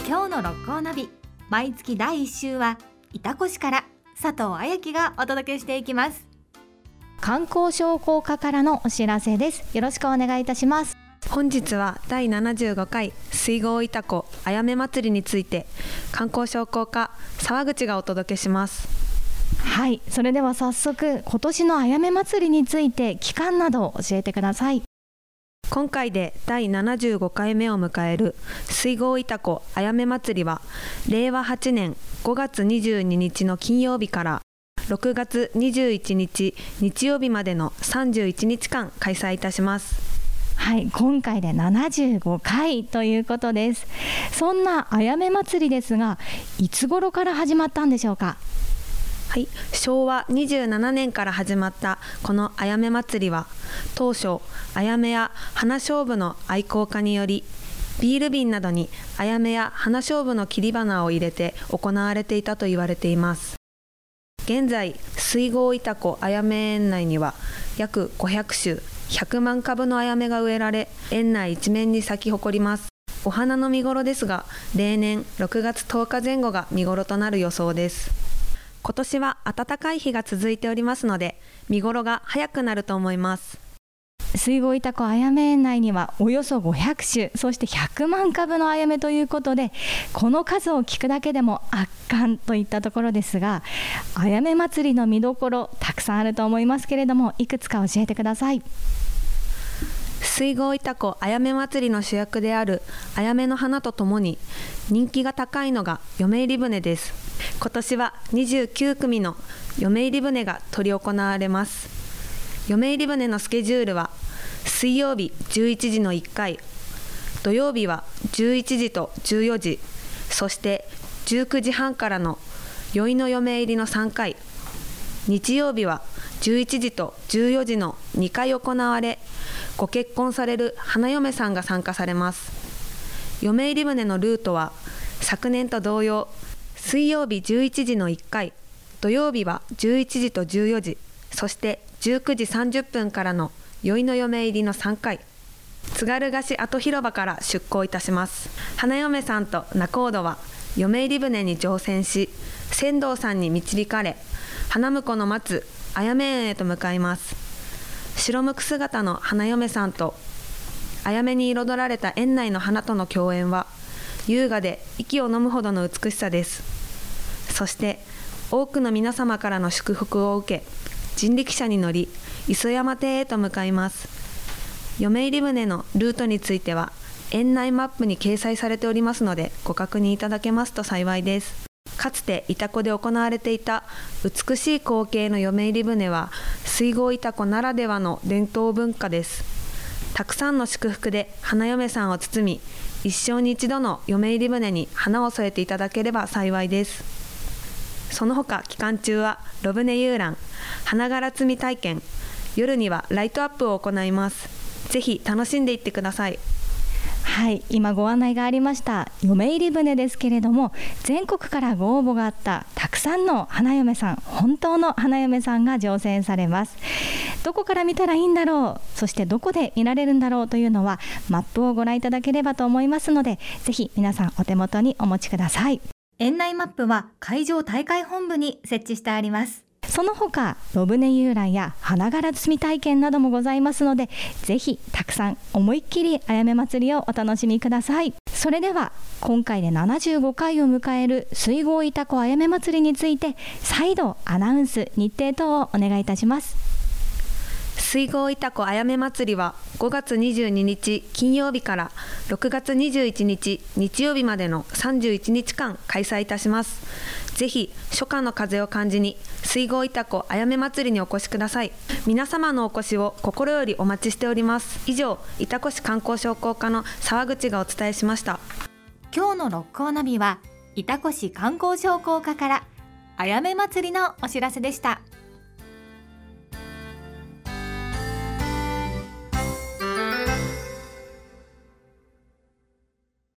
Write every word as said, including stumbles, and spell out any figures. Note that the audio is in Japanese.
今日の六甲ナビ、毎月だいいっ週は潮来市から佐藤彩希がお届けしていきます。 観光商工課からのお知らせです。よろしくお願いいたします。 本日はだいななじゅうごかい水郷潮来あやめ祭りについて観光商工課沢口がお届けします。 はい、それでは早速今年のあやめ祭りについて期間などを教えてください。 今回でだいななじゅうごかいめを迎える水郷潮来あやめ祭りはれいわはちねんごがつにじゅうににちの金曜日からろくがつにじゅういちにち日曜日までのさんじゅういちにちかん開催いたします。 はい、今回でななじゅうごかいということです。そんなあやめ祭りですが、いつ頃から始まったんでしょうか？ はい、しょうわにじゅうななねんから始まったこのあやめ祭りは、当初あやめや花菖蒲の愛好家によりビール瓶などにあやめや花菖蒲の切り花を入れて行われていたと言われています。現在水郷潮来あやめ園内には約ごひゃくしゅひゃくまんかぶのあやめが植えられ、園内一面に咲き誇ります。お花の見頃ですが、例年ろくがつとおかぜん後が見頃となる予想です。今年は暖かい日が続いておりますので、見頃が早くなると思います。 水郷潮来あやめ園内にはおよそごひゃくしゅ、そしてひゃくまんかぶのあやめということで、この数を聞くだけでも圧巻といったところですが、あやめ祭りの見どころたくさんあると思いますけれども、いくつか教えてください。 水郷潮来あやめ祭りの主役であるあやめの花とともに人気が高いのが嫁入り船です。今年はにじゅうきゅうくみの嫁入り船が執り行われます。嫁入り船のスケジュールは水曜日じゅういちじのいっかい、土曜日はじゅういちじとじゅうよじ、そしてじゅうくじはんからの宵の嫁入りのさんかい、日曜日はじゅういちじとじゅうよじのにかい行われ、ご結婚される花嫁さんが参加されます。嫁入り船のルートは昨年と同様、水曜日じゅういちじのいっかい、土曜日はじゅういちじとじゅうよじ、そしてじゅうくじさんじゅっぷんからの宵の嫁入りのさんかい、津軽河岸跡広場から出港いたします。花嫁さんと仲人は嫁入り船に乗船し、船頭さんに導かれ、花婿の待つあやめ園へと向かいます。白むく姿の花嫁さんとあやめに彩られた園内の花との共演は優雅で息を飲むほどの美しさです。そして多くの皆様からの祝福を受け、人力車に乗り磯山邸へと向かいます。嫁入り船のルートについては園内マップに掲載されておりますので、ご確認いただけますと幸いです。かつて潮来で行われていた美しい光景の嫁入り船は水郷潮来ならではの伝統文化です。たくさんの祝福で花嫁さんを包み、一生に一度の嫁入り船に花を添えていただければ幸いです。その他期間中は炉船遊覧、花柄摘み体験、夜にはライトアップを行います。ぜひ楽しんでいってください。 はい、今ご案内がありました嫁入り船ですけれども、全国からご応募があったたくさんの花嫁さん、本当の花嫁さんが乗船されます。どこから見たらいいんだろう、そしてどこで見られるんだろうというのはマップをご覧いただければと思いますので、ぜひ皆さんお手元にお持ちください。 園内マップは会場大会本部に設置してあります。 その他炉船遊覧や花柄摘み体験などもございますので、ぜひたくさん思いっきりあやめ祭りをお楽しみください。それでは今回でななじゅうごかいを迎える水郷潮来あやめ祭りについて再度アナウンス、日程等をお願いいたします。 水郷潮来あやめ祭りはごがつにじゅうににち金曜日からろくがつにじゅういちにち日曜日までのさんじゅういちにちかん開催いたします。ぜひ初夏の風を感じに水郷潮来あやめ祭りにお越しください。皆様のお越しを心よりお待ちしております。以上、潮来市観光商工課の沢口がお伝えしました。 今日の六甲ナビは潮来市観光商工課からあやめ祭りのお知らせでした。